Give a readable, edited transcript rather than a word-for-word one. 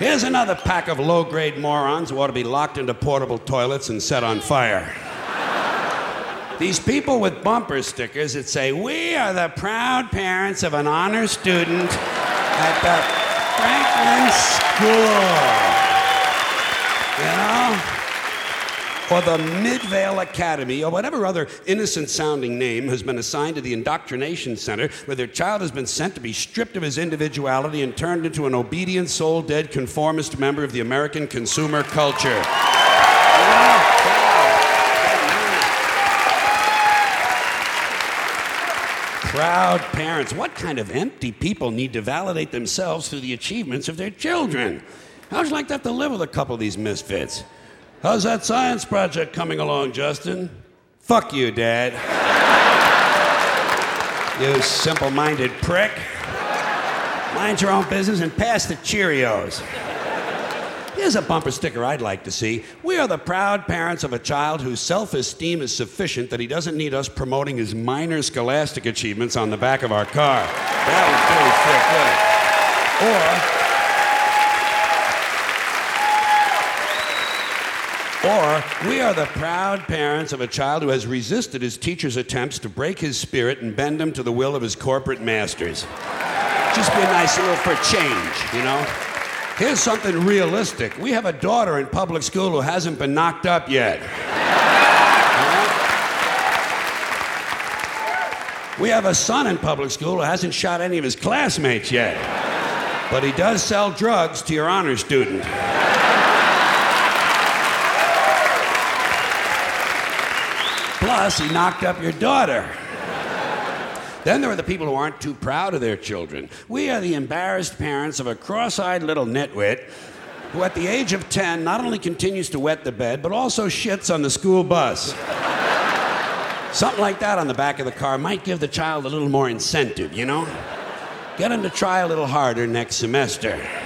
Here's another pack of low-grade morons who ought to be locked into portable toilets and set on fire. These people with bumper stickers that say, "We are the proud parents of an honor student at the Franklin School." You know? Or the Midvale Academy, or whatever other innocent-sounding name has been assigned to the indoctrination center where their child has been sent to be stripped of his individuality and turned into an obedient, soul-dead, conformist member of the American consumer culture. Proud parents. What kind of empty people need to validate themselves through the achievements of their children? How'd you like to have to live with a couple of these misfits? How's that science project coming along, Justin? Fuck you, Dad. You simple-minded prick. Mind your own business and pass the Cheerios. Here's a bumper sticker I'd like to see. We are the proud parents of a child whose self-esteem is sufficient that he doesn't need us promoting his minor scholastic achievements on the back of our car. That would really feel good. Or, we are the proud parents of a child who has resisted his teacher's attempts to break his spirit and bend him to the will of his corporate masters. Just be nice a little for change, you know? Here's something realistic. We have a daughter in public school who hasn't been knocked up yet. We have a son in public school who hasn't shot any of his classmates yet. But he does sell drugs to your honor student. Plus, he knocked up your daughter. Then there are the people who aren't too proud of their children. We are the embarrassed parents of a cross-eyed little nitwit who at the age of 10 not only continues to wet the bed, but also shits on the school bus. Something like that on the back of the car might give the child a little more incentive, you know? Get him to try a little harder next semester.